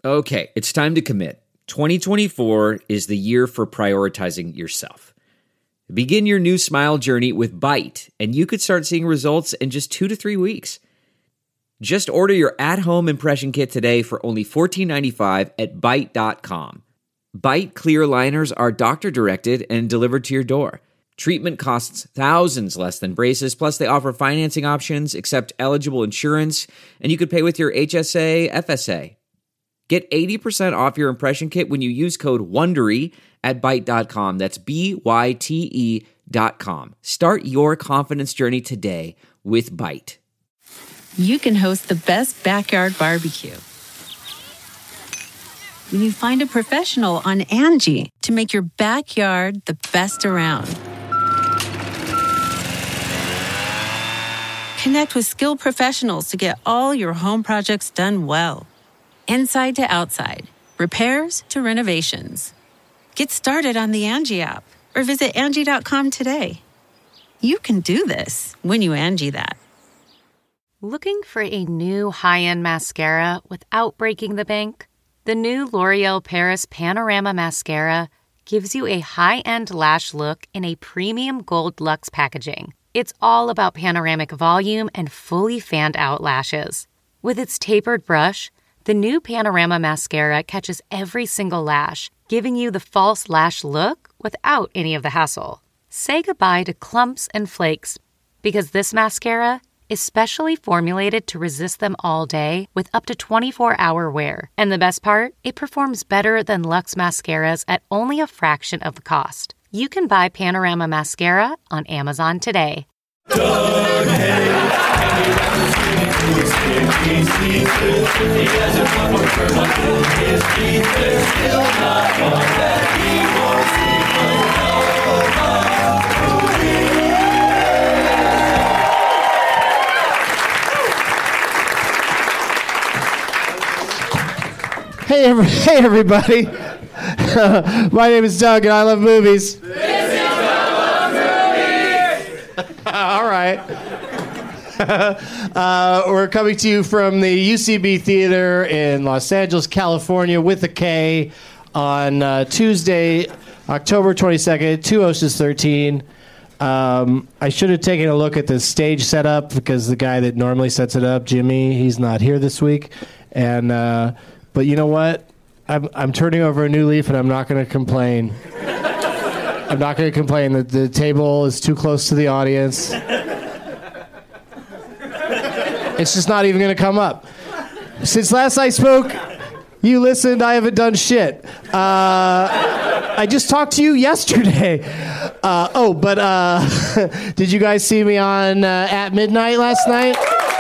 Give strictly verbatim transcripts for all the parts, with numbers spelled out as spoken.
Okay, it's time to commit. twenty twenty-four is the year for prioritizing yourself. Begin your new smile journey with Byte, and you could start seeing results in just two to three weeks. Just order your at-home impression kit today for only fourteen ninety-five at byte dot com. Byte clear aligners are doctor-directed and delivered to your door. Treatment costs thousands less than braces, plus they offer financing options, accept eligible insurance, and you could pay with your H S A, F S A. Get eighty percent off your impression kit when you use code WONDERY at byte dot com. That's B Y T E dot com. Start your confidence journey today with Byte. You can host the best backyard barbecue when you find a professional on Angie to make your backyard the best around. Connect with skilled professionals to get all your home projects done well. Inside to outside, repairs to renovations. Get started on the Angie app or visit Angie dot com today. You can do this when you Angie that. Looking for a new high-end mascara without breaking the bank? The new L'Oreal Paris Panorama Mascara gives you a high-end lash look in a premium gold luxe packaging. It's all about panoramic volume and fully fanned-out lashes. With its tapered brush, the new Panorama Mascara catches every single lash, giving you the false lash look without any of the hassle. Say goodbye to clumps and flakes, because this mascara is specially formulated to resist them all day with up to twenty-four hour wear. And the best part? It performs better than Luxe mascaras at only a fraction of the cost. You can buy Panorama Mascara on Amazon today. Doug Hayes, and he runs the swimming pool, sticky see-through. He hasn't won one for one in his teeth. There's still not one that he won't see. Hey, every, hey everybody. My name is Doug, and I love movies. This is Doug Loves Movies. All right. uh, we're coming to you from the U C B Theater in Los Angeles, California, with a K, on uh, Tuesday, October twenty-second, two Oceans thirteen. Um, I should have taken a look at the stage setup because the guy that normally sets it up, Jimmy, he's not here this week. And uh, but you know what? I'm I'm turning over a new leaf, and I'm not going to complain. I'm not going to complain that the table is too close to the audience. It's just not even going to come up. Since last I spoke, you listened. I haven't done shit. Uh, I just talked to you yesterday. Uh, oh, but uh, did you guys see me on uh, At Midnight last night?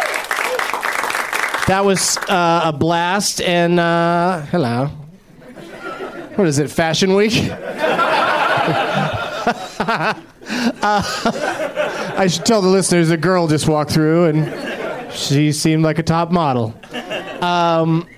That was uh, a blast. And uh, hello. What is it, Fashion Week? uh, I should tell the listeners a girl just walked through and she seemed like a top model. Um,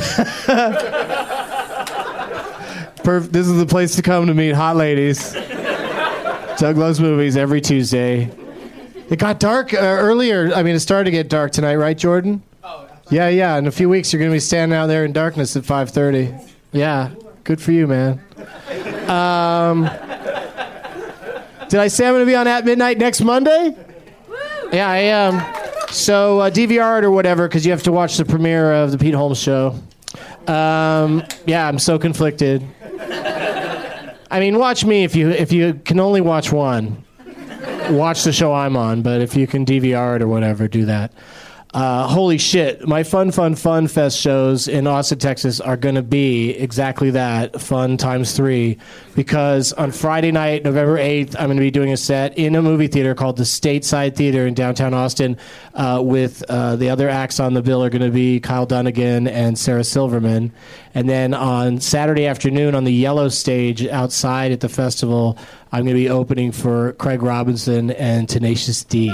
perf- this is the place to come to meet hot ladies. Doug Loves Movies every Tuesday. It got dark uh, earlier. I mean, it started to get dark tonight, right, Jordan? Oh, absolutely. Yeah, yeah. In a few weeks, you're going to be standing out there in darkness at five thirty. Yeah, good for you, man. Um, did I say I'm going to be on At Midnight next Monday? Woo! Yeah, I am. So uh, D V R it or whatever, because you have to watch the premiere of the Pete Holmes Show. Um, yeah, I'm so conflicted. I mean, watch me if you if you can only watch one. Watch the show I'm on, but if you can D V R it or whatever, do that. Uh, holy shit, my Fun Fun Fun Fest shows in Austin, Texas are going to be exactly that, fun times three, because on Friday night, November eighth, I'm going to be doing a set in a movie theater called the Stateside Theater in downtown Austin uh, with uh, the other acts on the bill are going to be Kyle Dunnigan and Sarah Silverman. And then on Saturday afternoon on the Yellow Stage outside at the festival, I'm going to be opening for Craig Robinson and Tenacious D.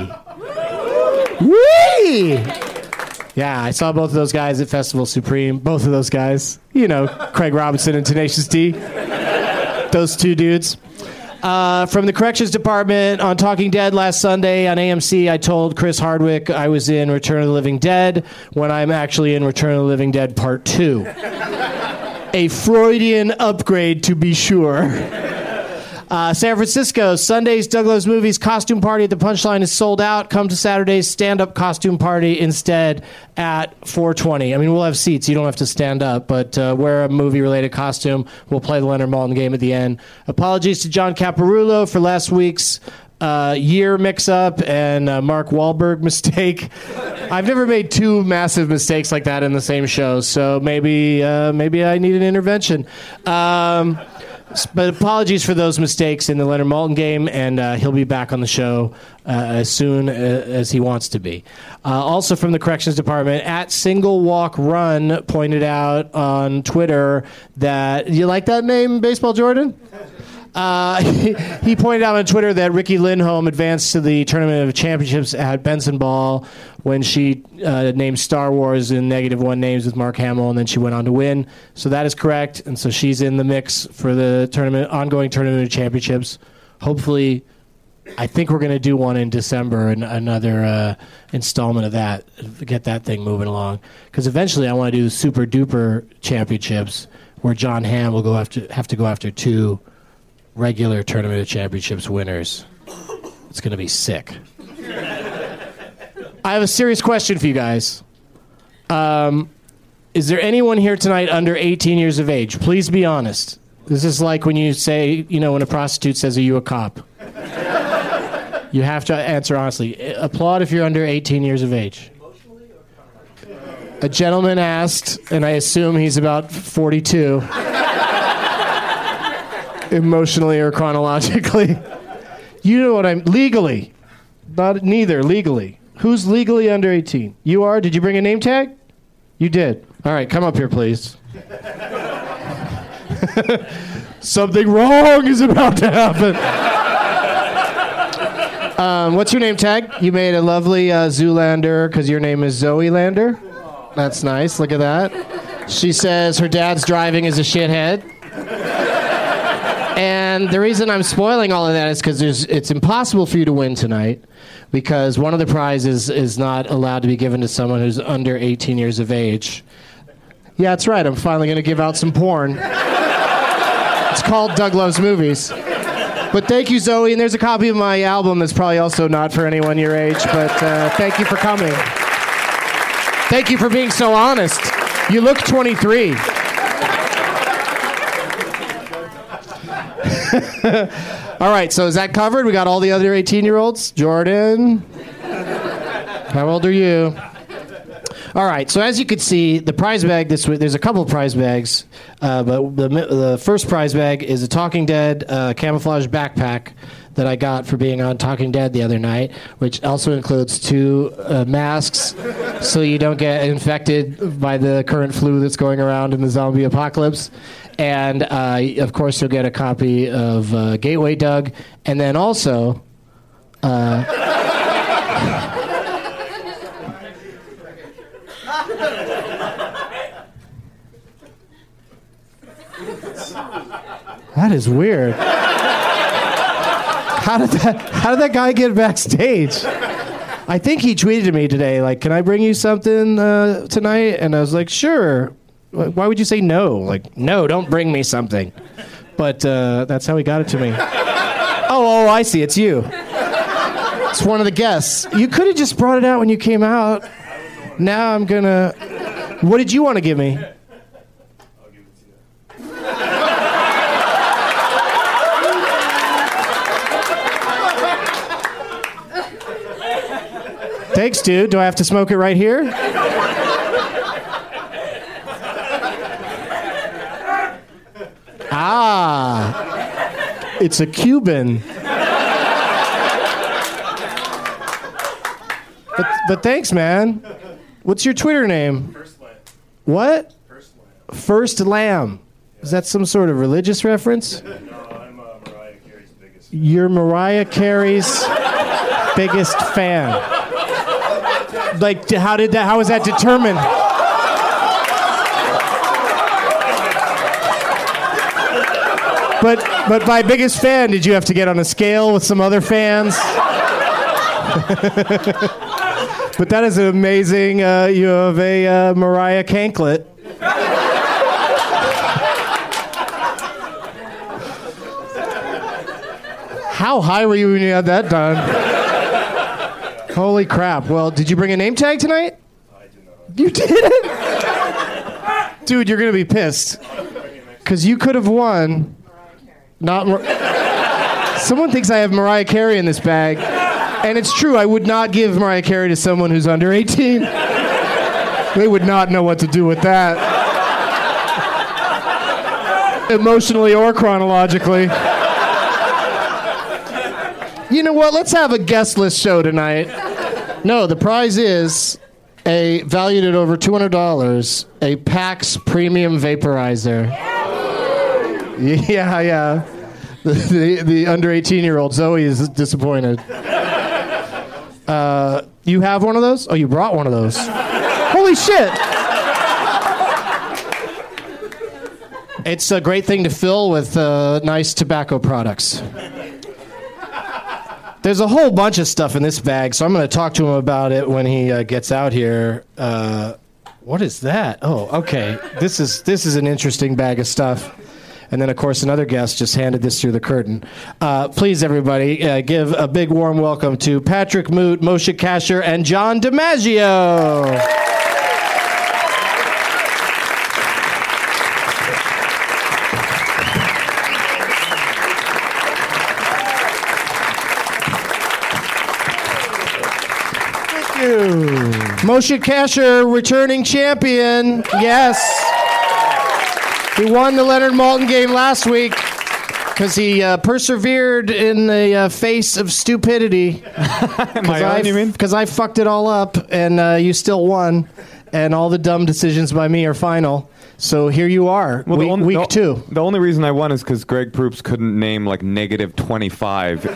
Whee! Yeah, I saw both of those guys at Festival Supreme. Both of those guys. You know, Craig Robinson and Tenacious D. Those two dudes. Uh, from the corrections department on Talking Dead last Sunday on A M C, I told Chris Hardwick I was in Return of the Living Dead when I'm actually in Return of the Living Dead Part two. A Freudian upgrade, to be sure. Uh, San Francisco, Sunday's Doug Loves Movies costume party at the Punchline is sold out. Come to Saturday's stand-up costume party instead at four twenty. I mean, we'll have seats. You don't have to stand up, but uh, wear a movie-related costume. We'll play the Leonard Maltin game at the end. Apologies to John Caparulo for last week's uh, year mix-up and uh, Mark Wahlberg mistake. I've never made two massive mistakes like that in the same show, so maybe uh, maybe I need an intervention. Um... But apologies for those mistakes in the Leonard Maltin game, and uh, he'll be back on the show uh, as soon as he wants to be. Uh, also from the corrections department, at Single Walk Run pointed out on Twitter that, you like that name, Baseball Jordan? Uh, he, he pointed out on Twitter that Ricky Lindholm advanced to the Tournament of Championships at Benson Ball when she uh, named Star Wars in negative one names with Mark Hamill, and then she went on to win. So that is correct, and so she's in the mix for the tournament, ongoing Tournament of Championships. Hopefully, I think we're going to do one in December, and another uh, installment of that, get that thing moving along. Because eventually I want to do the Super Duper Championships, where John Hamm will go after, have to go after two regular Tournament of Championships winners. It's going to be sick. I have a serious question for you guys. Um, is there anyone here tonight under eighteen years of age? Please be honest. This is like when you say, you know, when a prostitute says, "Are you a cop?" You have to answer honestly. Applaud if you're under eighteen years of age. A gentleman asked, and I assume he's about forty-two. Emotionally or chronologically. You know what I'm... Legally. Not neither. Legally. Who's legally under eighteen? You are? Did you bring a name tag? You did. All right, come up here, please. Something wrong is about to happen. um, what's your name tag? You made a lovely uh, Zoolander because your name is Zoe Lander. That's nice. Look at that. She says her dad's driving is a shithead. And the reason I'm spoiling all of that is because it's impossible for you to win tonight because one of the prizes is not allowed to be given to someone who's under eighteen years of age. Yeah, that's right. I'm finally going to give out some porn. It's called Doug Loves Movies. But thank you, Zoe. And there's a copy of my album that's probably also not for anyone your age. But uh, thank you for coming. Thank you for being so honest. You look twenty-three. All right, so is that covered? We got all the other eighteen-year-olds. Jordan, how old are you? All right, so as you can see, the prize bag this week, there's a couple of prize bags, uh, but the, the first prize bag is a Talking Dead uh, camouflage backpack that I got for being on Talking Dead the other night, which also includes two uh, masks so you don't get infected by the current flu that's going around in the zombie apocalypse. And, uh, of course, you'll get a copy of uh, Gateway Doug. And then also... Uh, that is weird. How did that, how did that guy get backstage? I think he tweeted to me today, like, can I bring you something uh, tonight? And I was like, sure. Why would you say no? Like, no, don't bring me something. But uh, that's how he got it to me. Oh, oh, I see. It's you. It's one of the guests. You could have just brought it out when you came out. Now I'm going to... What did you want to give me? I'll give it to you. Thanks, dude. Do I have to smoke it right here? Ah, it's a Cuban. But, but thanks, man. What's your Twitter name? First Lamb. What? First Lamb. First Lamb. Is that some sort of religious reference? No, I'm uh, Mariah Carey's biggest fan. You're Mariah Carey's biggest fan. Like, how did that? How was that determined? but but my biggest fan, did you have to get on a scale with some other fans? But that is an amazing. Uh, you have a uh, Mariah Canklet. How high were you when you had that done? Holy crap. Well, did you bring a name tag tonight? I did not. You didn't? Dude, you're going to be pissed. Because you could have won. Not Mar- Someone thinks I have Mariah Carey in this bag. And it's true, I would not give Mariah Carey to someone who's under eighteen. They would not know what to do with that. Emotionally or chronologically. You know what? Let's have a guest list show tonight. No, the prize is a valued at over two hundred dollars, a PAX Premium Vaporizer. Yeah, yeah. The, the, the under eighteen-year-old Zoe is disappointed. Uh, you have one of those? Oh, you brought one of those. Holy shit! It's a great thing to fill with uh, nice tobacco products. There's a whole bunch of stuff in this bag, so I'm going to talk to him about it when he uh, gets out here. Uh, what is that? Oh, okay. This is this is an interesting bag of stuff. And then, of course, another guest just handed this through the curtain. Uh, please, everybody, uh, give a big warm welcome to Patrick Moot, Moshe Kasher, and John DiMaggio. Moshe Kasher, returning champion. Yes. He won the Leonard Maltin game last week because he uh, persevered in the uh, face of stupidity. My own, you mean? Because I fucked it all up, and uh, you still won. And all the dumb decisions by me are final. So here you are, well, week, only, week the, two. The only reason I won is because Greg Proops couldn't name like negative twenty-five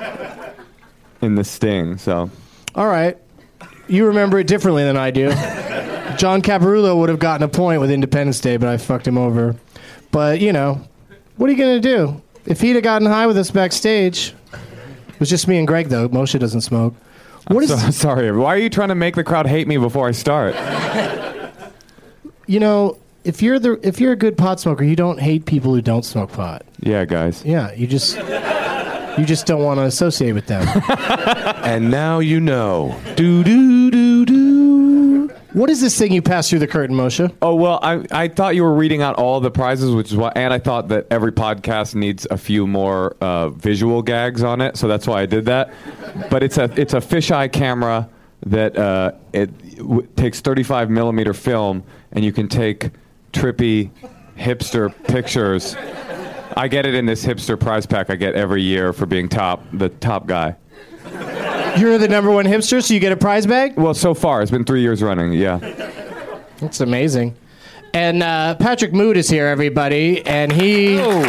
in the Sting. So, all right. You remember it differently than I do. John Caparulo would have gotten a point with Independence Day, but I fucked him over. But, you know, what are you going to do? If he'd have gotten high with us backstage, it was just me and Greg, though. Moshe doesn't smoke. What I'm is? so, sorry. Why are you trying to make the crowd hate me before I start? You know, if you're the if you're a good pot smoker, you don't hate people who don't smoke pot. Yeah, guys. Yeah, you just you just don't want to associate with them. And now you know. Do do do do. What is this thing you passed through the curtain, Moshe? Oh, well, I I thought you were reading out all the prizes, which is why, and I thought that every podcast needs a few more uh, visual gags on it, so that's why I did that. But it's a it's a fisheye camera that uh, it w- takes thirty-five millimeter film, and you can take trippy hipster pictures. I get it in this hipster prize pack I get every year for being top the top guy. You're the number one hipster, so you get a prize bag? Well, so far. It's been three years running, yeah. That's amazing. And uh, Patrick Moot is here, everybody, and he... Oh.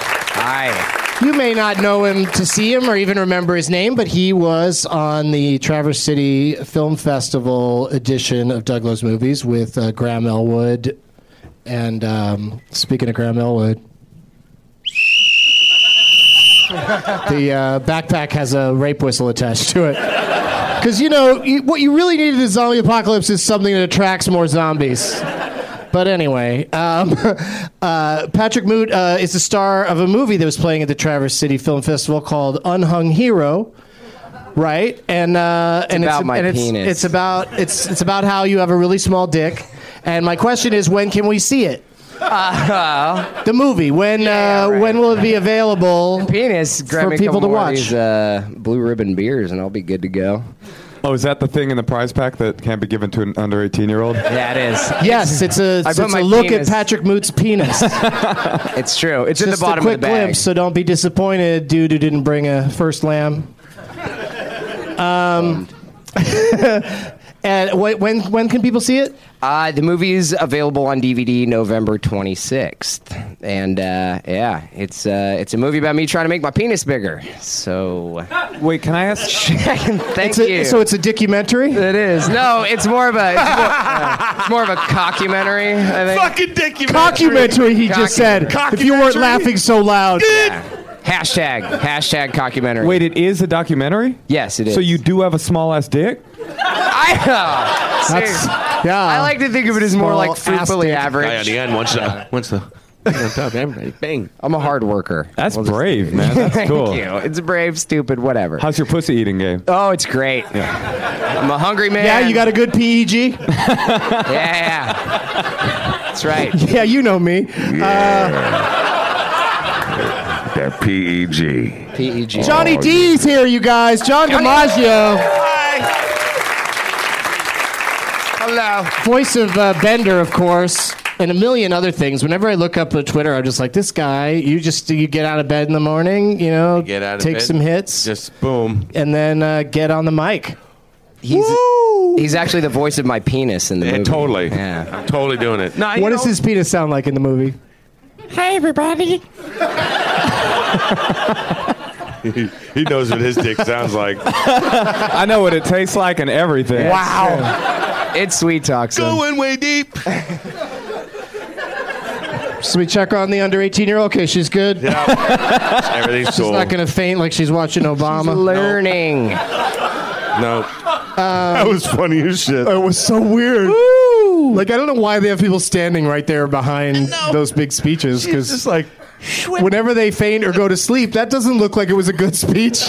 Hi. You may not know him to see him or even remember his name, but he was on the Traverse City Film Festival edition of Douglas Movies with uh, Graham Elwood. And um, speaking of Graham Elwood... The uh, backpack has a rape whistle attached to it. Because, you know, you, what you really need in the zombie apocalypse is something that attracts more zombies. But anyway, um, uh, Patrick Moot uh, is the star of a movie that was playing at the Traverse City Film Festival called Unhung Hero. Right? And uh, it's and about it's, my and it's, penis. It's about it's it's about how you have a really small dick. And my question is, when can we see it? Uh, the movie. When yeah, uh, right. when will it be available? Penis. Grab for me a people couple to more of watch. These, uh, blue ribbon beers, and I'll be good to go. Oh, is that the thing in the prize pack that can't be given to an under eighteen-year-old? Yeah, it is. Yes, it's a, I it's put a my look penis- at Patrick Moot's penis. It's true. It's in the Just bottom a quick of the bag. glimpse, so don't be disappointed, dude who didn't bring a first lamb. Um, And wh- when when can people see it? Uh, the movie is available on D V D November twenty-sixth, and uh, yeah, it's uh, it's a movie about me trying to make my penis bigger. So, Wait, can I ask? thank It's a, you. So it's a documentary? It is. No, it's more of a it's more, uh, it's more of a cockumentary, I think. Fucking documentary. Documentary, he just said. If you weren't Cockumentary? laughing so loud. Yeah. Hashtag hashtag cockumentary. Wait, it is a documentary? Yes, it is. So you do have a small ass dick? I know. That's, yeah. I like to think of it as more Small like ass fruitfully dick. average. Guy on the end wants the wants the on top of everybody. Bang. I'm a hard worker. That's We'll just- brave, man. That's Thank cool. you. It's brave, stupid, whatever. How's your pussy eating game? Oh, it's great. I'm a hungry man. Yeah, you got a good P E G? Yeah, yeah. That's right. Yeah, you know me. That P E G. P E G. Johnny D's here, you guys. John DiMaggio, Hello. voice of uh, Bender, of course, and a million other things. Whenever I look up at Twitter, I'm just like, this guy, you just you get out of bed in the morning, you know, Get out of take bed. some hits, Just boom. and then uh, get on the mic. He's he's actually the voice of my penis in the Yeah, movie. totally. Yeah. I'm totally doing it. No, you What know, does his penis sound like in the movie? Hey, everybody. he, he knows what his dick sounds like. I know what it tastes like and everything. Wow. It's sweet talk, son. Going way deep. So we check on the under eighteen year old. Okay, she's good. Yeah. Everything's She's cool. not going to faint like she's watching Obama. Learning. No. that was funny as shit. It was so weird. Like, I don't know why they have people standing right there behind those big speeches, It's because just like, whenever they faint or go to sleep, that doesn't look like it was a good speech.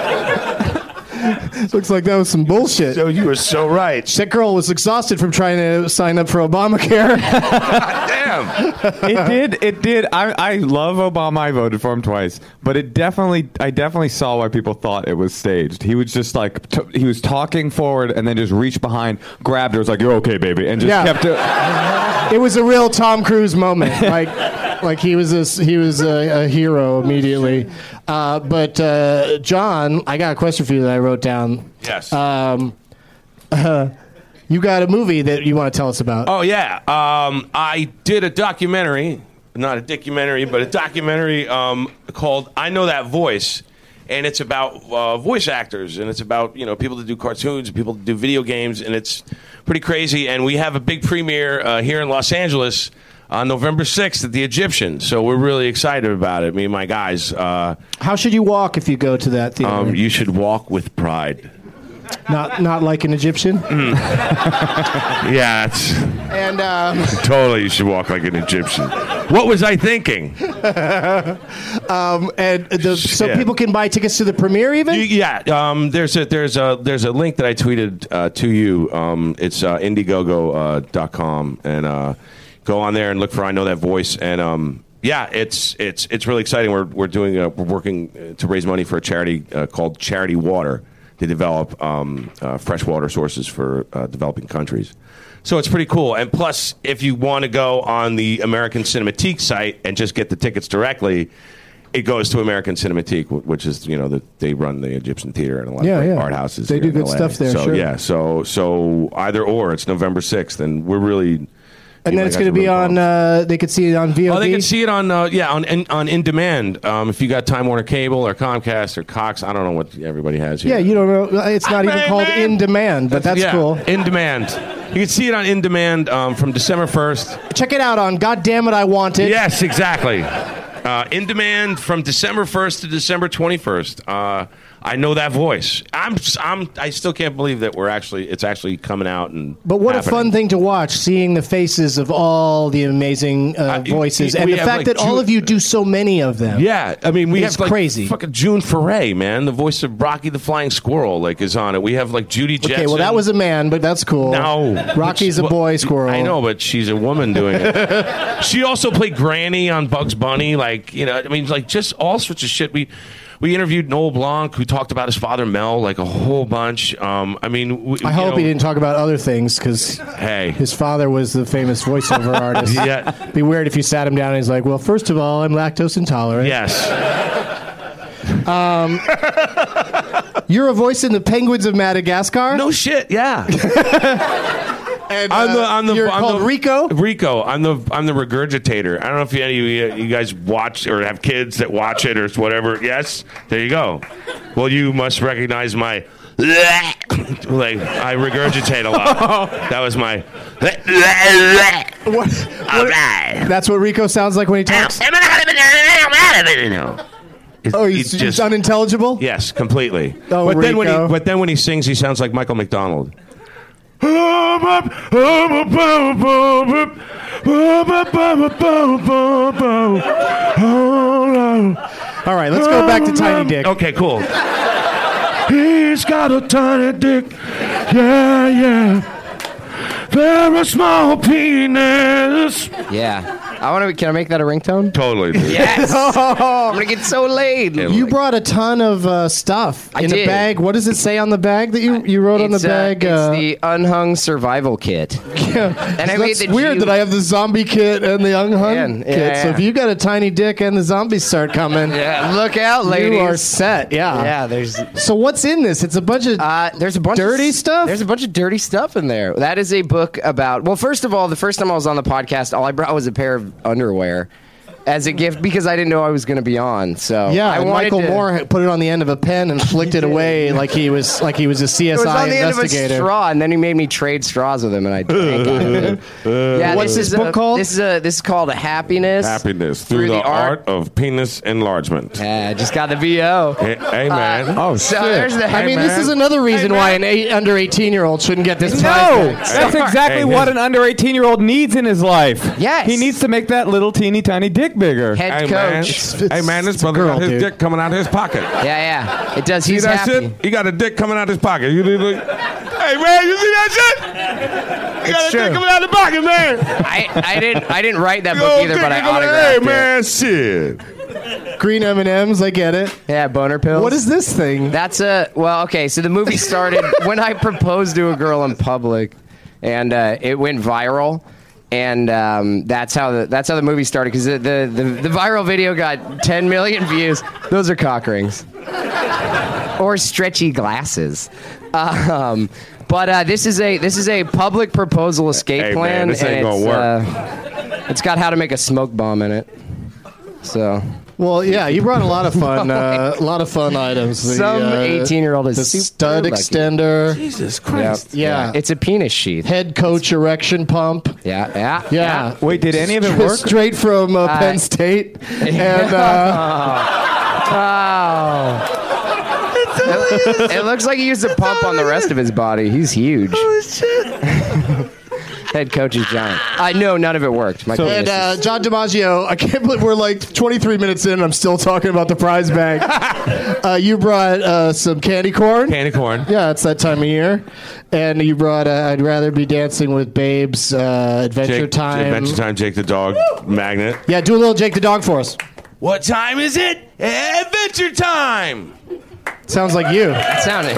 Looks like that was some bullshit. so you were so right. That girl was exhausted from trying to sign up for Obamacare. Damn. It did. It did. I, I love Obama. I voted for him twice, but it definitely. I definitely saw why people thought it was staged. He was just like t- he was talking forward and then just reached behind, grabbed her, was like, "You're okay, baby," and just Yeah. kept it. It was a real Tom Cruise moment. Like, like he was a, he was a, a hero immediately. Uh, but uh, John, I got a question for you that I wrote down. Yes. Um, uh, you got a movie that you want to tell us about. Oh yeah, um, I did a documentary, not a documentary, but a documentary um, called "I Know That Voice," and it's about uh, voice actors, and it's about you know people that do cartoons, people that do video games, and it's pretty crazy. And we have a big premiere uh, here in Los Angeles on November sixth at the Egyptian, so we're really excited about it. Me and my guys. Uh, How should you walk if you go to that theater? um, you should walk with pride. not not like an Egyptian. Yeah, it's. And um, Totally, you should walk like an Egyptian. What was I thinking? um, and the, so Shit. people can buy tickets to the premiere even. You- yeah, um, there's a there's a there's a link that I tweeted uh, to you. Um, it's uh, Indiegogo dot com, and uh, go on there and look for "I Know That Voice." And um, yeah, it's it's it's really exciting. We're we're doing uh, we're working to raise money for a charity uh, called Charity Water to develop um, uh, fresh water sources for uh, developing countries. So it's pretty cool. And plus, if you want to go on the American Cinematique site and just get the tickets directly, it goes to American Cinematique, wh- which is, you know, the, they run the Egyptian Theater and a lot Yeah, of great yeah. art houses. They here do in good L A. stuff there, So, sure. yeah, so so either or. It's November sixth, and we're really. And then you it's guys going to are be really on. pumped. Uh, they could see it on V O D. Oh, they can see it on uh, yeah on in, on in demand. Um, if you got Time Warner Cable or Comcast or Cox, I don't know what everybody has here. Yeah, you don't know. It's not even Hey, called man. In Demand, but that's yeah, cool. In demand. You can see it on In Demand um, from December first. Check it out on God Damn It, I Want It. Yes, exactly. Uh, in demand from December first to December twenty-first. Uh, I Know That Voice. I'm, I'm, I still can't believe that we're actually, it's actually coming out and. But what happening. a fun thing to watch, seeing the faces of all the amazing uh, Uh, voices, we and the have, fact like, that all Ju- of you do so many of them. Yeah, I mean, we It's have like crazy. fucking June Foray, man, the voice of Rocky the Flying Squirrel, like is on it. We have like Judy Jetson. Okay, well, that was a man, but that's cool. No, Rocky's a Well, boy squirrel. I know, but she's a woman doing it. She also played Granny on Bugs Bunny, like you know, I mean, like just all sorts of shit. We we interviewed Noel Blanc, who talked about his father Mel, like a whole bunch. Um, I mean, we, I you hope know, he didn't talk about other things, because Hey, his father was the famous voiceover artist. Yeah. Be weird if you sat him down and he's like, well, first of all, I'm lactose intolerant. yes. Um, you're a voice in the Penguins of Madagascar. No shit. Yeah. And, I'm the. uh, I'm the. You're I'm called the, Rico. Rico. I'm the. I'm the regurgitator. I don't know if any of you, you guys watch or have kids that watch it or whatever. Yes. There you go. Well, you must recognize my. Like I regurgitate a lot. That was my. What, what, that's what Rico sounds like when he talks. It's, Oh, he's, it's he's unintelligible. Yes, completely. Oh, but then when he Rico. but then when he sings, he sounds like Michael McDonald. All right, let's go back to Tiny Dick. Okay, cool. He's got a tiny dick. Yeah, yeah. Very small penis. Yeah. I want to. Can I make that a ringtone? Totally. Dude. Yes. I'm gonna get so laid. You brought a ton of uh, stuff I in did. a bag. What does it say on the bag that you, you wrote on the It's, uh, bag? it's Uh, the unhung survival kit. yeah. And I made That's the weird G- that I have the zombie kit and the unhung Man, yeah, kit. So yeah. if you got a tiny dick and the zombies start coming, Yeah, look out, ladies. you are set. Yeah. Yeah, there's So what's in this? It's a bunch of uh, there's a bunch dirty of, stuff? There's a bunch of dirty stuff in there. That is a book about. Well, first of all, the first time I was on the podcast, all I brought was a pair of underwear as a gift because I didn't know I was going to be on. So Yeah, I and wanted Michael to, Moore had put it on the end of a pen and flicked it away like he was like he was a C It S was I on the end of a investigator. straw, and then he made me trade straws with him, and I drank out of it. Yeah, What's this this is book a, called? This is a this is called a happiness. Happiness through, the, art. of penis enlargement. Yeah, I just got the V O. Hey, hey, man. Oh So shit! there's the- I mean, Hey, this man. is another reason Hey, why man. an eight, under eighteen year old shouldn't get this. No, prize bag. that's exactly Hey, what man. an under eighteen year old needs in his life. Yes. He needs to make that little teeny tiny dick bigger. Head Hey, coach. man. It's- Hey, man, this it's a brother girl, got his dude. dick coming out of his pocket. Yeah, yeah. It does. See He's that happy. shit? He got a dick coming out of his pocket. You, you, you- hey, man, you see that shit? You got a true. dick coming out of the pocket, man. I, I didn't I didn't write that Yo, book either, dick but I coming out- autographed Hey, it. man, shit. Green M and M's, I get it. Yeah, boner pills. What is this thing? That's a well. Okay, so the movie started when I proposed to a girl in public, and uh, it went viral. And um, that's how the that's how the movie started because the, the, the, the viral video got ten million views. Those are cock rings or stretchy glasses. Um, but uh, this is a this is a public proposal escape Hey, plan, man, this ain't and gonna it's, work. Uh, it's got how to make a smoke bomb in it. So Well, yeah, you brought a lot of fun, uh, a lot of fun items. The, some uh, eighteen-year-old is the super stud lucky. extender, Jesus Yeah. Christ. Yeah. It's a penis sheath. head coach erection pump. Yeah, yeah, Yeah. Wait, did any of it work? Straight from uh, Penn Uh, State. And uh, Oh. it, it looks like he used a pump on the rest of his body. He's huge. Head coach is giant. I know none of it worked. My and penis uh, is- John DiMaggio, I can't believe we're like twenty-three minutes in and I'm still talking about the prize bag. uh, you brought uh, some candy corn. Candy corn. Yeah, it's that time of year. And you brought uh, I'd Rather Be Dancing with Babes, uh, Adventure Jake, Time. Adventure Time, Jake the Dog, Magnet. Yeah, do a little Jake the Dog for us. What time is it? Adventure Time! Sounds like you. It sounded.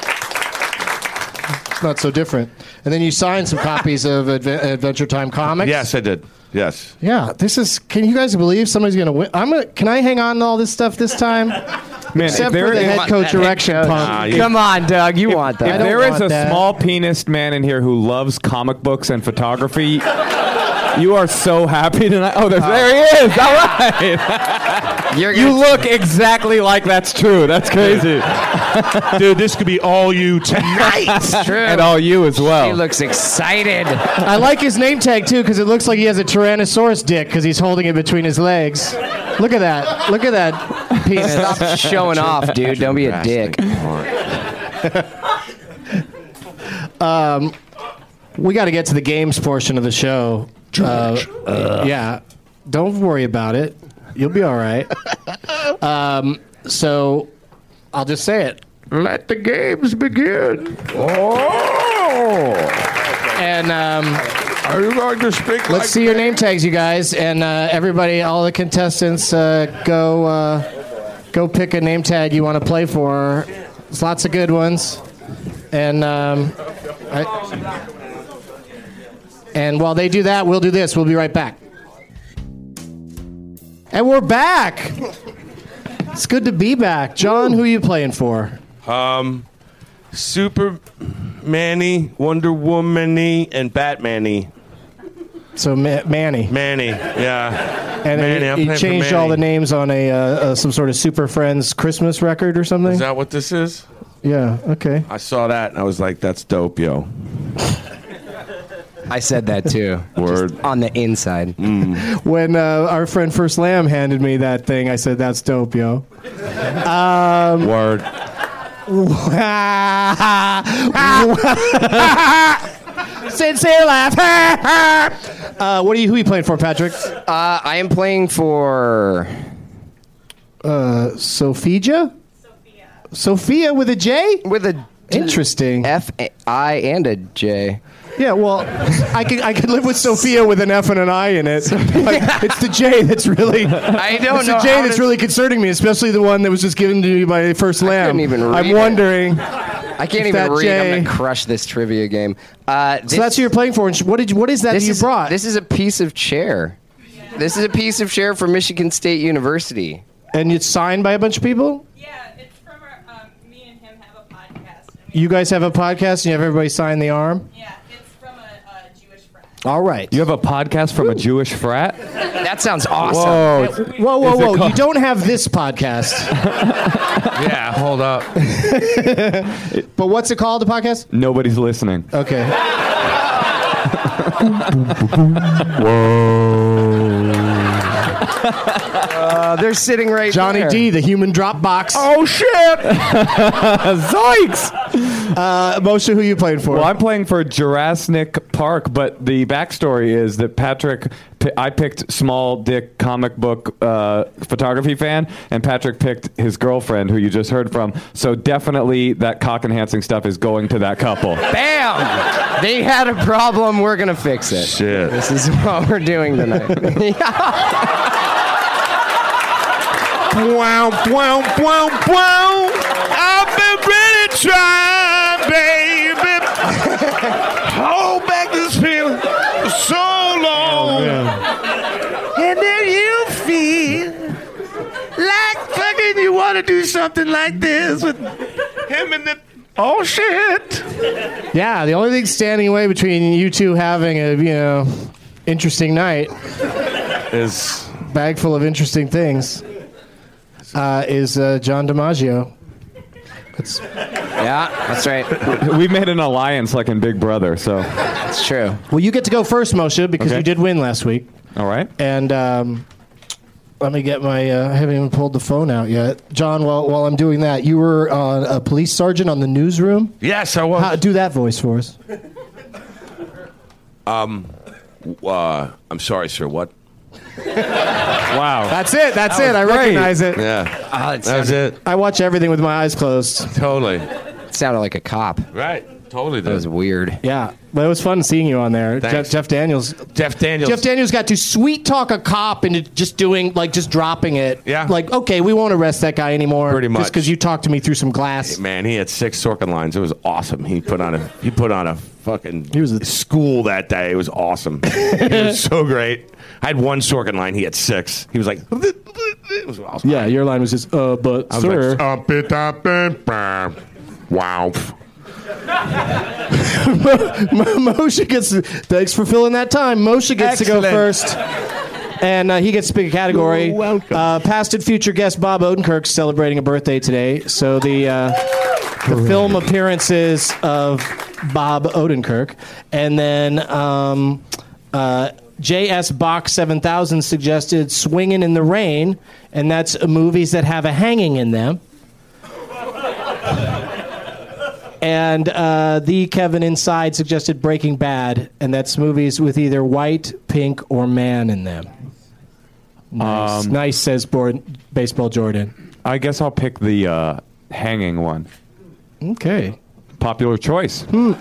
It's not so different. And then you signed some copies of Adve- Adventure Time comics. Yes, I did. Yes. Yeah, this is. Can you guys believe somebody's gonna win? I'm gonna. Can I hang on to all this stuff this time? Man, Except if there, for the if- head coach that head erection coach. pump. Nah, you- Come on, Doug. You want if that? don't there is want a that. small penis man in here who loves comic books and photography, you are so happy tonight. Oh, there's, there he is. All right. You're You gonna- look exactly like that's true. That's crazy. Dude, this could be all you tonight. It's true. And all you as He well. looks excited. I like his name tag too because it looks like he has a Tyrannosaurus dick because he's holding it between his legs. Look at that. Look at that penis. Stop showing off, dude. Don't be a dick. We got to get to the games portion of the show. Uh, yeah, don't worry about it. You'll be all right. Um, so I'll just say it. Let the games begin. Oh! And um, Are you going to speak let's see your name tags, you guys, and uh, everybody, all the contestants, uh, go uh, go pick a name tag you want to play for. There's lots of good ones, and um, I, and while they do that, we'll do this. We'll be right back. And we're back. It's good to be back. John, who are you playing for? Um, Super Manny, Wonder Woman-y, and Batman-y. So Ma- Manny. Manny, yeah. And Manny, I'm he, he playing for changed all the Manny. names on a uh, uh, some sort of Super Friends Christmas record or something? Is that what this is? Yeah, okay. I saw that and I was like, that's dope, yo. I said that too. Word. Just on the inside. When uh, our friend First Lamb handed me that thing, I said, that's dope, yo. Um, Word. Sincere laugh. uh, what are you? Who are you playing for, Patrick? Uh, I am playing for. Uh, Sophia. Sophia. Sophia with a J. With a Interesting. F I and a J. Yeah, well, I could I could live with Sophia with an F and an I in it. But it's the J that's really. I don't it's know the J how that's to- really concerning me, especially the one that was just given to me by First Lamb. couldn't even read I'm it. wondering. I can't If even that read. J- I'm gonna crush this trivia game. Uh, this, So that's who you're playing for. And sh- what did you, what is that this that you is, brought? This is a piece of chair. This is a piece of chair from Michigan State University. And it's signed by a bunch of people? Yeah, it's from our, um, me and him have a podcast. And we- You guys have a podcast and you have everybody sign the arm? Yeah, it's from a, a Jewish friend. All right. You have a podcast from a Jewish frat? That sounds awesome. Whoa. Whoa, whoa, Is it whoa. called- You don't have this podcast. Yeah, hold up. But what's it called, the podcast? Nobody's listening. Okay. Uh, they're sitting right Johnny there. D, the human drop box. Oh, shit! Zoinks! Uh, Moshe, who you playing for? Well, I'm playing for Jurassic Park, but the backstory is that Patrick, I picked small dick comic book uh, photography fan, and Patrick picked his girlfriend, who you just heard from. So definitely that cock enhancing stuff is going to that couple. Bam! They had a problem. We're gonna fix it. Shit. This is what we're doing tonight. Wow, wow, wow, wow. I've been really trying, baby. Hold back this feeling for so long. And then you feel like fucking you want to do something like this with him and the. Oh, shit. Yeah, the only thing standing in the way between you two having a, you know, interesting night, Is. bag full of interesting things, uh, is uh, John DiMaggio. It's, Yeah, that's right. We made an alliance like in Big Brother, so. That's true. well, you get to go first, Moshe, because Okay. you did win last week. All right. And um, let me get my. Uh, I haven't even pulled the phone out yet, John. While while I'm doing that, you were uh, a police sergeant on the newsroom. Yes, I was. How, do that voice for us. Uh, I'm sorry, sir. What? Wow. That's it. That's That it. I was great. recognize it. Yeah. Oh, it That was sounded, it. I watch everything with my eyes closed. Totally. it sounded like a cop. Right. Totally. That was weird. Yeah, but it was fun seeing you on there. Jeff, Thanks. Jeff Daniels. Jeff Daniels. Jeff Daniels got to sweet talk a cop into just doing like just dropping it. Yeah. Like, okay, we won't arrest that guy anymore. Pretty Just much. because you talked to me through some glass. Man, he had six Sorkin lines. It was awesome. He put on a he put on a fucking He was a- school that day. It was awesome. It was so great. I had one Sorkin line. He had six. He was like, it was awesome. Yeah, your line was just, uh, but I was sir. like, up it, up it, bam. Wow. Moshe gets. Thanks for filling that time. Moshe gets to go Excellent. first. And uh, he gets to pick a category. You're welcome. Uh, past and future guest Bob Odenkirk's celebrating a birthday today. So the uh, the film appearances of Bob Odenkirk, and then um, uh, J S Bach seven thousand suggested "Swingin' in the Rain," and that's movies that have a hanging in them. And uh, the Kevin Inside suggested Breaking Bad, and that's movies with either white, pink, or man in them. Nice, Um, nice says board, Baseball Jordan. I guess I'll pick the uh, hanging one. Okay. Popular choice. Hmm,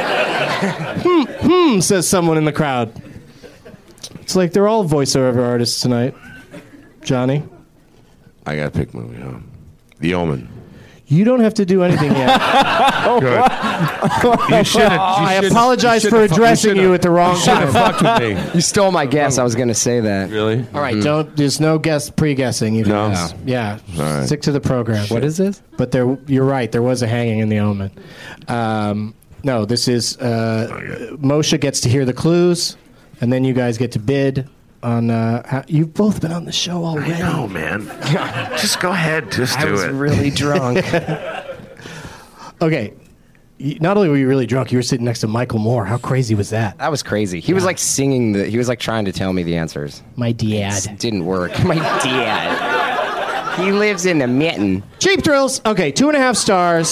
says someone in the crowd. It's like they're all voiceover artists tonight. Johnny? I got to pick movie, huh? The Omen. You don't have to do anything yet. Good. You should have. I apologize for addressing you at the wrong Should have time. fucked with me. You stole my guess. I was going to say that. Really? All right, don't. There's no guess pre-guessing. You No. guys. Yeah. All right. Stick to the program. What is this? But there, you're right. There was a hanging in the Omen. Um, no, this is uh, Moshe gets to hear the clues, and then you guys get to bid on. Uh, how, you've both been on the show already. I know, man. Just go ahead. Just I do was it. really drunk. Okay. You- Not only were you really drunk, you were sitting next to Michael Moore. How crazy was that? That was crazy. He was like singing the. He was like trying to tell me the answers. My It dad. didn't work. My dad. He lives in a mitten. Cheap Thrills. Okay, two and a half stars.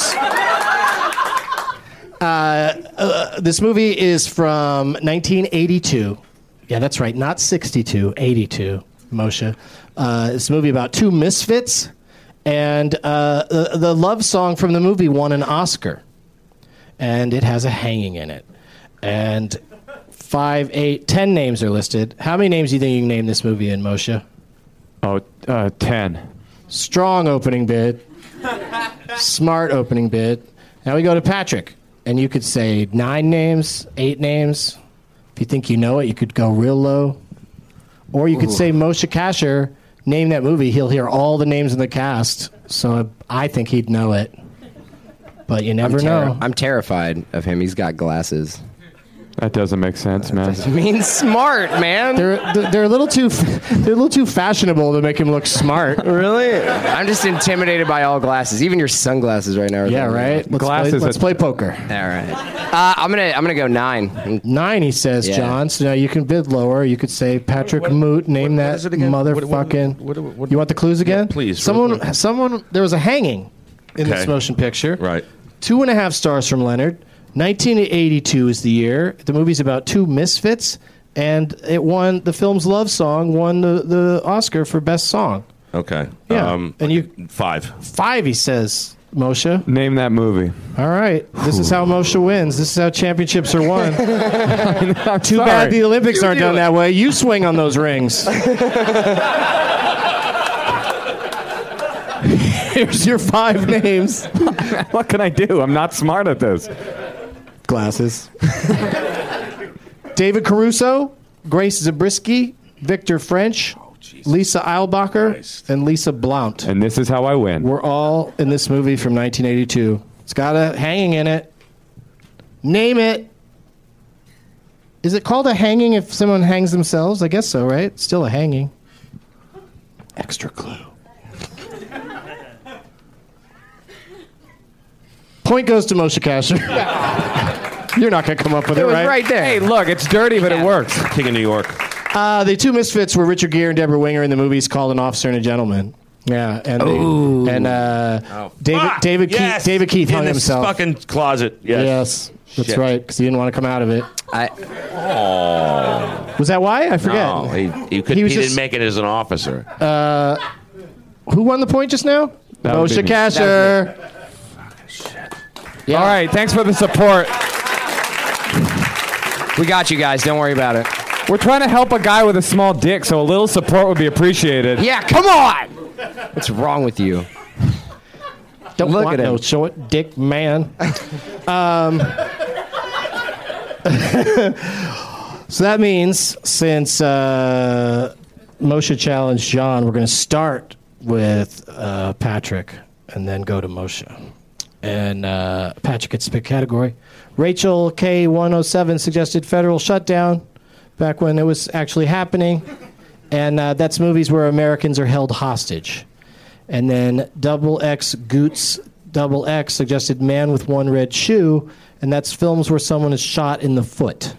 Uh, uh, this movie is from nineteen eighty-two. Yeah, that's right. Not sixty-two, eighty-two, Moshe. Uh, it's a movie about two misfits. And uh, the, the love song from the movie won an Oscar. And it has a hanging in it. And five, eight, ten names are listed. How many names do you think you can name this movie in, Moshe? Oh, uh, ten. Strong opening bid. Smart opening bid. Now we go to Patrick. And you could say nine names, eight names. If you think you know it, you could go real low. Or you could say Moshe Kasher, name that movie. He'll hear all the names in the cast. So I think he'd know it. But you never I'm terri- know. I'm terrified of him. He's got glasses. That doesn't make sense, man. It means smart, man. They're they're a little too they're a little too fashionable to make him look smart. Really? I'm just intimidated by all glasses. Even your sunglasses right now. Are Yeah, there. right. Let's Glasses Play, let's that- play poker. All right. Uh, I'm gonna I'm gonna go nine. Nine, he says, Yeah. John. So now you can bid lower. You could say Patrick What- Moot. Name what- what that is it again? What- what- motherfucking. what- what- what- you want the clues again? Yeah, please. Someone, What- someone. There was a hanging in this Okay. motion picture. Right. Two and a half stars from Leonard. nineteen eighty-two is the year. The movie's about two misfits, and it won the film's love song. Won the, the Oscar for best song. Okay. Yeah. Um, and you five. five. He says, Moshe. Name that movie. All right. This is how Moshe wins. This is how championships are won. I'm Too sorry. bad the Olympics aren't done that way. You swing on those rings. Here's your five names. What can I do? I'm not smart at this. Glasses. David Caruso, Grace Zabriskie, Victor French, Lisa Eilbacher, and Lisa Blount. And this is how I win. We're all in this movie from nineteen eighty-two. It's got a hanging in it. Name it. Is it called a hanging if someone hangs themselves? I guess so, right? It's still a hanging. Extra clue. Point goes to Moshe Kasher. You're not going to come up with it, It was right? right there. Hey, look, it's dirty, but it works. King of New York. Uh, the two misfits were Richard Gere and Deborah Winger in the movies called An Officer and a Gentleman. Yeah, and they, and uh, David Fuck! David Yes! Keith, David Keith hung in this himself. fucking closet. Yes. Yes, that's Shit. right, because he didn't want to come out of it. I, Was that why? I forget. No, he, he, could, He he, was didn't just- make it as an officer. Who won the point just now? That would be Moshe me. Kasher. yeah. All right, thanks for the support. We got you guys. Don't worry about it. We're trying to help a guy with a small dick, so a little support would be appreciated. Yeah, come on. What's wrong with you? Don't Look want at him. no short dick man. um, so that means since uh, Moshe challenged John, we're going to start with uh, Patrick and then go to Moshe. And uh, Patrick gets to pick category. Rachel K one oh seven suggested federal shutdown back when it was actually happening. And uh, that's movies where Americans are held hostage. And then Double X Goots Double X suggested Man with One Red Shoe, and that's films where someone is shot in the foot.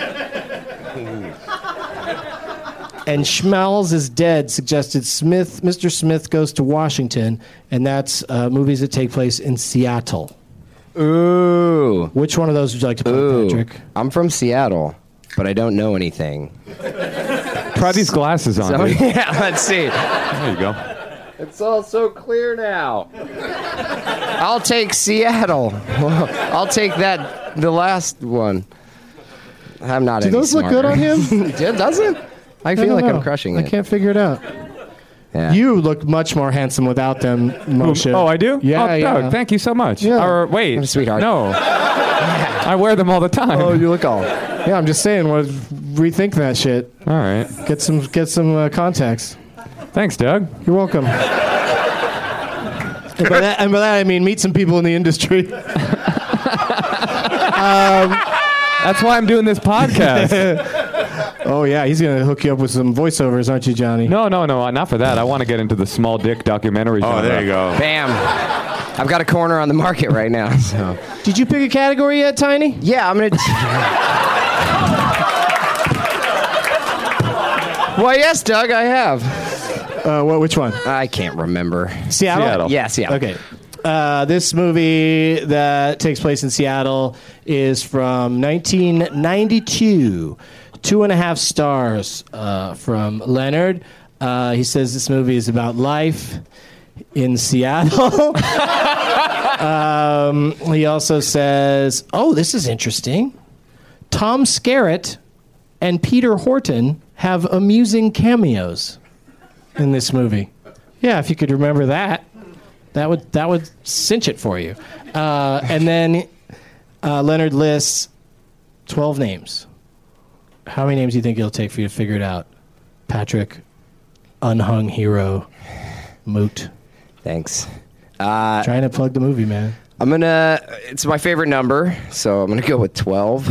And Schmelz is Dead suggested Smith, Mister Smith Goes to Washington, and that's uh, movies that take place in Seattle. Ooh. Which one of those would you like to play, Ooh. Patrick? I'm from Seattle, but I don't know anything. Try these glasses on. So, dude. yeah, let's see. There you go. It's all so clear now. I'll take Seattle. I'll take that, the last one. I'm not Do any those look smarter. good on him? It doesn't. I I feel don't like know. I'm crushing I it. can't figure it out. Yeah. You look much more handsome without them, Moshe. Oh, I do? Yeah, oh, yeah. Doug, thank you so much. Yeah. Or wait, I'm a sweetheart. no. I wear them all the time. Oh, you look all. Yeah, I'm just saying. What, rethink that shit. All right. Get some, get some uh, contacts. Thanks, Doug. You're welcome. and, by that, and by that I mean meet some people in the industry. um, That's why I'm doing this podcast. Oh yeah, he's gonna hook you up with some voiceovers, aren't you, Johnny? No, no, no, not for that. I want to get into the small dick documentary. Oh, genre. there you go. Bam. I've got a corner on the market right now. So. Did you pick a category yet, Tiny? Yeah, I'm gonna. Well, yes, Doug, I have. Uh, what? Which one? I can't remember. Seattle. Seattle. Yeah, Seattle. Okay. Uh, this movie that takes place in Seattle is from nineteen ninety-two. Two and a half stars uh, from Leonard. Uh, he says this movie is about life in Seattle. um, he also says, oh, this is interesting. Tom Skerritt and Peter Horton have amusing cameos in this movie. Yeah, if you could remember that, that would that would cinch it for you. Uh, and then uh, Leonard lists twelve names. How many names do you think it'll take for you to figure it out? Patrick, unhung hero, Moot. Thanks. Uh, Trying to plug the movie, man. I'm gonna. It's my favorite number, so I'm gonna go with twelve.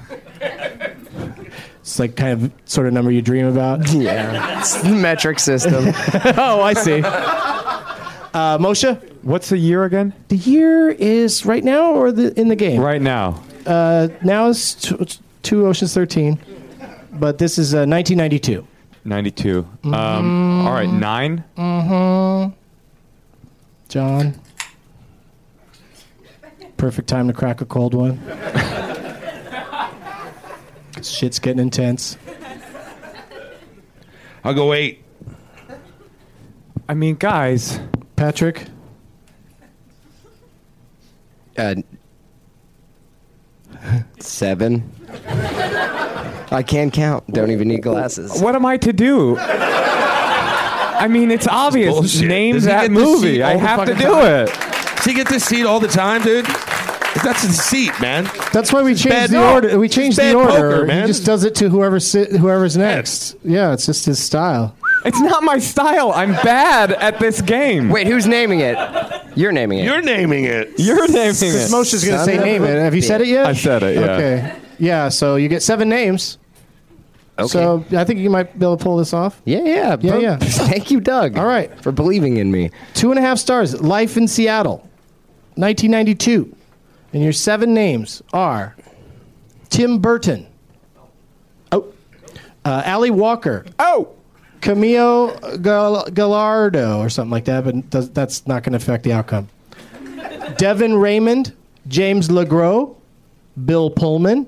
It's like kind of sort of number you dream about. Yeah, it's the metric system. Oh, I see. Uh, Moshe, What's the year again? the year is right now or the in the game? Right now. Uh, now is t- two Ocean's thirteen, but this is uh, nineteen ninety-two. ninety-two. Mm-hmm. Um, all right, nine. Mm-hmm. John. Perfect time to crack a cold one. Shit's getting intense. I'll go eight. I mean, guys. Patrick? Uh, seven. I can't count. Don't even need glasses. What am I to do? I mean, it's obvious. Bullshit. Name Does he that get to movie. see I all the have to fucking do time? it. Does he get this seat all the time, dude? That's the seat, man. That's why we changed bad- the no, order. We changed it's the bad order. poker, man. He just does it to whoever sit, whoever's next. Yeah, it's just his style. It's not my style. I'm bad at this game. Wait, who's naming it? You're naming it. You're naming it. You're naming Because it. Moshe's going to Son say of name a it. Have you said it yet? I said it, yeah. Okay. Yeah, so you get seven names. Okay. So I think you might be able to pull this off. yeah, yeah, Yeah, bro. yeah. Thank you, Doug. All right. for believing in me. Two and a half stars. Life in Seattle, nineteen ninety-two. And your seven names are Tim Burton. Oh. Uh, Allie Walker. Oh! Camille Gal- Gallardo or something like that, but does, that's not going to affect the outcome. Devin Raymond, James LeGros, Bill Pullman,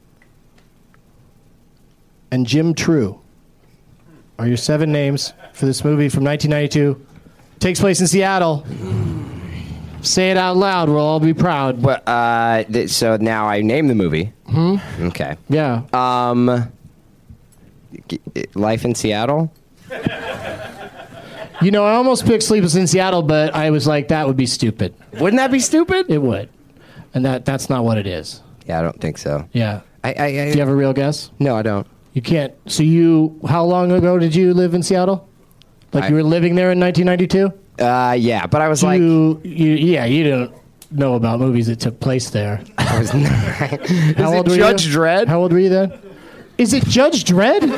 and Jim True are your seven names for this movie from nineteen ninety-two. Takes place in Seattle. Say it out loud. We'll all be proud. But uh, th- so now I name the movie. Hmm? Okay. Yeah. Um, g- Life in Seattle. You know, I almost picked Sleepless in Seattle, but I was like, that would be stupid. Wouldn't that be stupid? It would. And that that's not what it is. Yeah, I don't think so. Yeah. I, I, I Do you have a real guess? no, I don't. You can't. So you, how long ago did you live in Seattle? Like I- you were living there in nineteen ninety-two? Uh, yeah, but I was like, You, you, yeah, you don't know about movies that took place there. I was not. How Is old it were Judge you? Dredd? How old were you then? Is it Judge Dredd?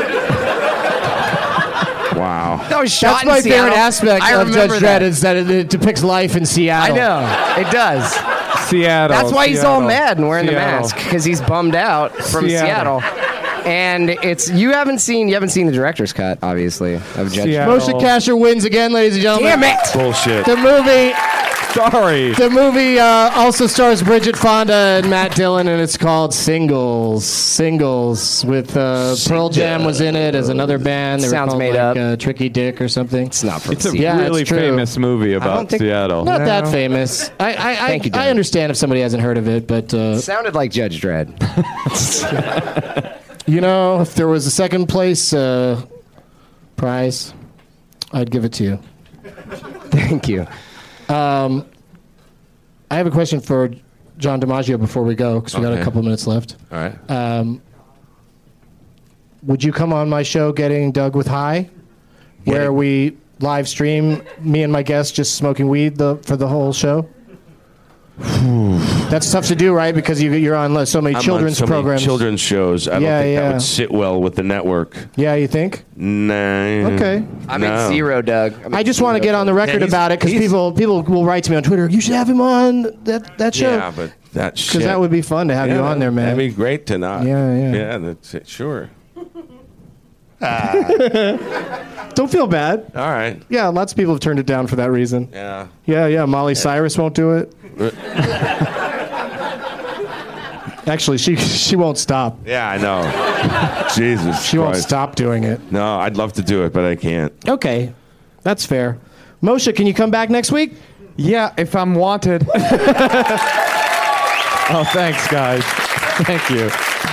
Wow. That was shot That's in my Seattle. favorite aspect I of Judge remember Dredd that. is that it, it depicts life in I Seattle. know it does. Seattle. That's why he's all Seattle. mad and wearing Seattle. the mask because he's bummed out from Seattle. Seattle. And it's you haven't seen you haven't seen the director's cut, obviously, of Judge. Seattle. Motion Casher wins again, ladies and gentlemen. Damn it! Bullshit. The movie, Sorry. the movie uh, also stars Bridget Fonda and Matt Dillon, and it's called Singles. Singles with uh, Pearl Jam was in it as another band. They were Sounds called, made like, up. Uh, Tricky Dick or something. It's not from It's a Seattle. Yeah, really it's true. famous movie about don't think- Seattle. Not that No. famous. I I, I, Thank you, I Dan. understand if somebody hasn't heard of it, but uh, Sounded like Judge Dredd. you know, if there was a second place uh, prize, I'd give it to you. Thank you. Um, I have a question for John DiMaggio before we go, because we got Okay. a couple minutes left. All right. Um, would you come on my show, Getting Doug with High, where Getting- we live stream me and my guests just smoking weed the, for the whole show? That's tough to do, right? Because you, you're on so many I'm children's on so programs. Many children's shows. I don't Yeah, think yeah. that would sit well with the network. Yeah, you think? Nah. Okay. I'm No. at zero, Doug. I'm I at just want to zero. get on the record Yeah, he's- about it because he's- people people will write to me on Twitter. You should have him on that that show. Yeah, but that shit. Because that would be fun to have yeah, you on there, man. That'd be great to not. Yeah, yeah. Yeah, that's it. Sure. Don't feel bad. All right. Yeah, lots of people have turned it down for that reason. Yeah. Yeah, yeah. Molly Cyrus won't do it. Actually, she she won't stop. Yeah, I know. Jesus. She won't Christ. stop doing it. No, I'd love to do it, but I can't. Okay, that's fair. Moshe, can you come back next week? Yeah, if I'm wanted. Oh, thanks, guys. Thank you.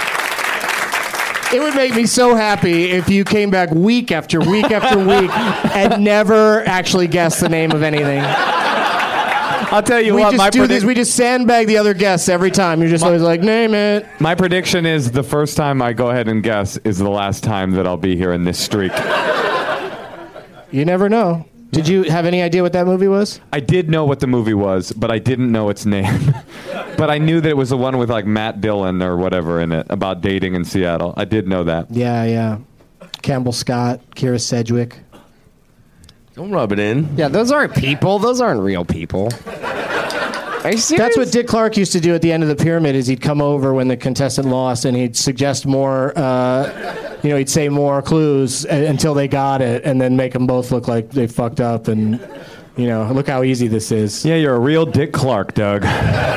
It would make me so happy if you came back week after week after week and never actually guessed the name of anything. I'll tell you We what. just my do predict- this. We just sandbag the other guests every time. You're just always like, name it. My prediction is the first time I go ahead and guess is the last time that I'll be here in this streak. You never know. Did you have any idea what that movie was? I did know what the movie was, but I didn't know its name. But I knew that it was the one with like Matt Dillon or whatever in it about dating in Seattle. I did know that. Yeah, yeah. Campbell Scott, Kira Sedgwick. Don't rub it in. Yeah, those aren't people. Those aren't real people. Are you serious? That's what Dick Clark used to do at the end of the pyramid. Is he'd come over when the contestant lost, and he'd suggest more. Uh, you know, he'd say more clues a- until they got it, and then make them both look like they fucked up. And you know, look how easy this is. Yeah, you're a real Dick Clark, Doug.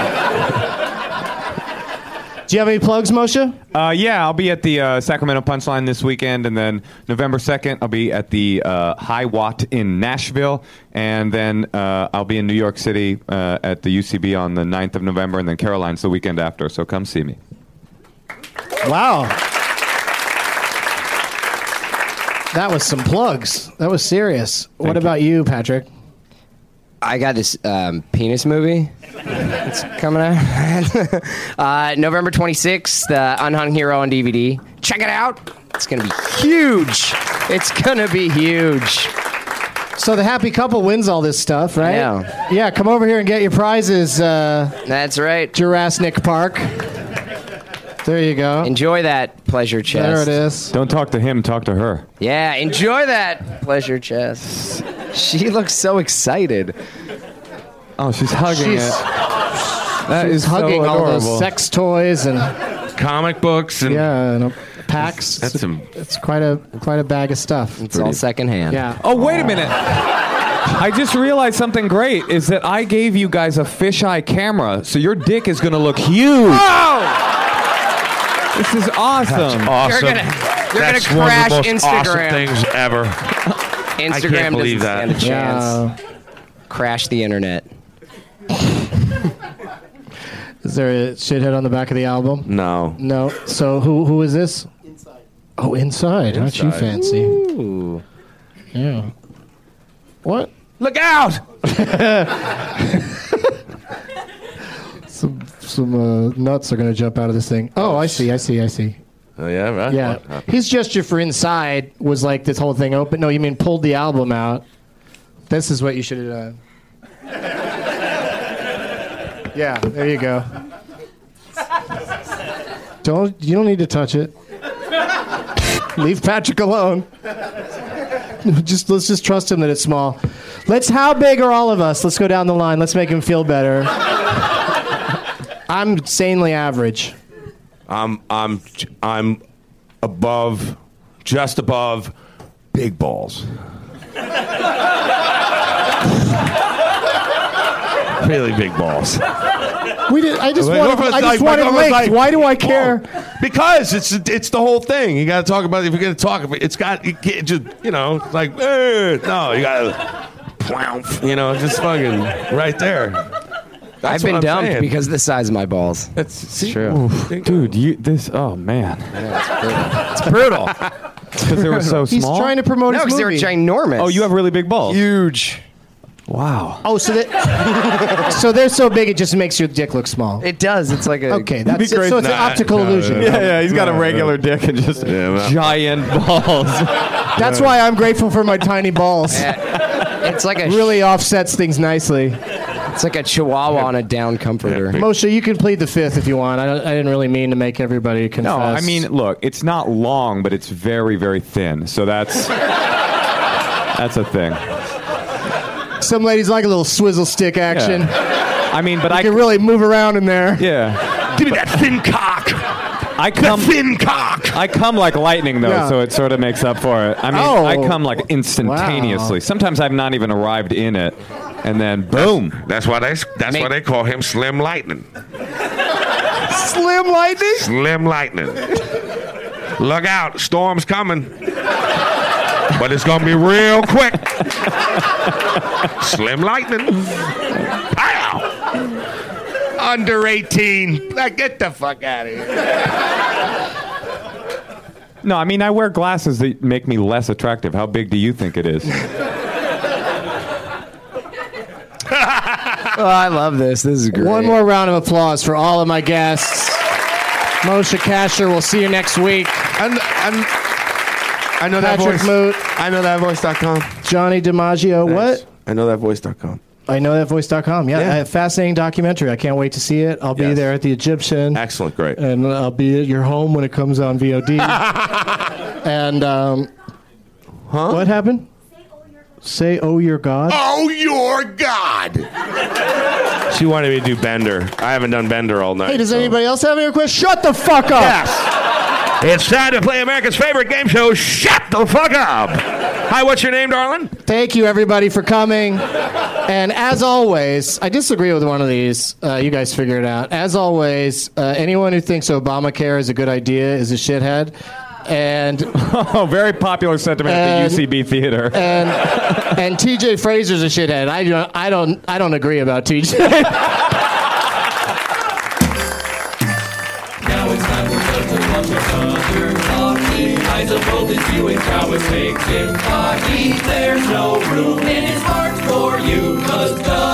Do you have any plugs, Moshe? Uh, yeah, I'll be at the uh, Sacramento Punchline this weekend, and then November second, I'll be at the uh, High Watt in Nashville, and then uh, I'll be in New York City uh, at the U C B on the ninth of November, and then Caroline's the weekend after, so come see me. Wow. That was some plugs. That was serious. what you. about you, Patrick? I got this um, penis movie. It's coming out. uh, November twenty-sixth, uh, Unhung Hero on D V D. Check it out. It's going to be huge. It's going to be huge. So the happy couple wins all this stuff, right? Yeah. Yeah, come over here and get your prizes, uh, That's right. Jurassic Park. There you go. Enjoy that pleasure chest. There it is. Don't talk to him, talk to her. Yeah, enjoy that pleasure chest. She looks so excited. Oh, she's hugging She's- it. That She's is hugging so all adorable. those sex toys and Comic books and yeah, and uh, packs. That's some. It's quite a quite a bag of stuff. It's all secondhand. Yeah. Oh, wait a minute. I just realized something great is that I gave you guys a fisheye camera, so your dick is going to look huge. This is awesome. Awesome. You're gonna, you're That's gonna one crash of the most Instagram. awesome things ever. Instagram I can't believe doesn't that. stand a chance. Yeah. Crash the internet. Is there a shithead on the back of the album? No. No. So who who is this? Inside. Oh, Inside. Aren't you Inside. fancy? Ooh. Yeah. What? Look out! Some some uh, nuts are gonna jump out of this thing. Oh, I see. I see. I see. Oh, yeah, right? Yeah. What? His gesture for Inside was like this whole thing open. No, you mean pulled the album out. This is what you should have done. Yeah, there you go. Don't you don't need to touch it. Leave Patrick alone. Just let's just trust him that it's small. Let's how big are all of us? Let's go down the line. Let's make him feel better. I'm sanely average. I'm I'm I'm above, just above, big balls. Really big balls. We did. I just Like, wanted. almost I just like- wanted almost length. like- Why do I care? Oh, because it's it's the whole thing. You got to talk about it. If you're going to talk about it, it's got you can't just you know it's like eh, no, you got to plounf, you know, just fucking right there. That's I've what been I'm dumped saying. because of the size of my balls. That's It's true. Dude, you this oh man. It's brutal. Because they were so He's small? trying to promote No, his because they're movie. ginormous. Oh, you have really big balls. huge. Wow. Oh, so that so they're so big it just makes your dick look small. It does. It's like a Okay, that's be it. great. So it's an Nah, optical no, illusion. no, Yeah, yeah, he's got a regular dick and just Yeah, well. giant balls. That's why I'm grateful for my tiny balls. It's like a Really offsets things nicely. It's like a chihuahua on a down comforter. Moshe, you can plead the fifth if you want. I, don't- I didn't really mean to make everybody confess. No, I mean, look, it's not long, but it's very, very thin. So that's that's a thing. some ladies like a little swizzle stick action. Yeah. I mean, but You I can really move around in there. yeah. Give me that thin cock. I come Thin cock. I come like lightning though, Yeah. so it sort of makes up for it. I mean, Oh. I come like instantaneously. Wow. Sometimes I've not even arrived in it, and then boom. That's why they. That's Make- why they call him Slim Lightning. Slim lightning? Slim Lightning. Look out, storm's coming. But it's gonna be real quick. Slim Lightning. Pow! Under eighteen. Like, get the fuck out of here. No, I mean I wear glasses that make me less attractive. How big do you think it is? Oh, I love this. This is great. One more round of applause for all of my guests. Moshe Kasher, we'll see you next week. And, and I know that Patrick voice. Moot, I know that voice dot com. Johnny DiMaggio. What? I know that voice dot com. I know that voice dot com. Yeah, Yeah. a fascinating documentary. I can't wait to see it. I'll be Yes. there at the Egyptian. Excellent, great. And I'll be at your home when it comes on V O D. And um, Huh? what happened? Say, oh, your God. Oh, your God! She wanted me to do Bender. I haven't done Bender all night. Hey, does so- anybody else have any questions? Shut the fuck up. Yes. It's time to play America's favorite game show, Shut the Fuck Up. Hi, what's your name, darling? Thank you, everybody, for coming. And as always, I disagree with one of these. Uh, you guys figure it out. As always, uh, anyone who thinks Obamacare is a good idea is a shithead. And Oh, very popular sentiment at the And- U C B theater. and and T J Fraser's a shithead. I don't I don't I don't agree about T J. Now it's time for us to watch another talkie. Eyes of both is you and Cowboys makes him cocky. There's no room in his heart for you, 'cause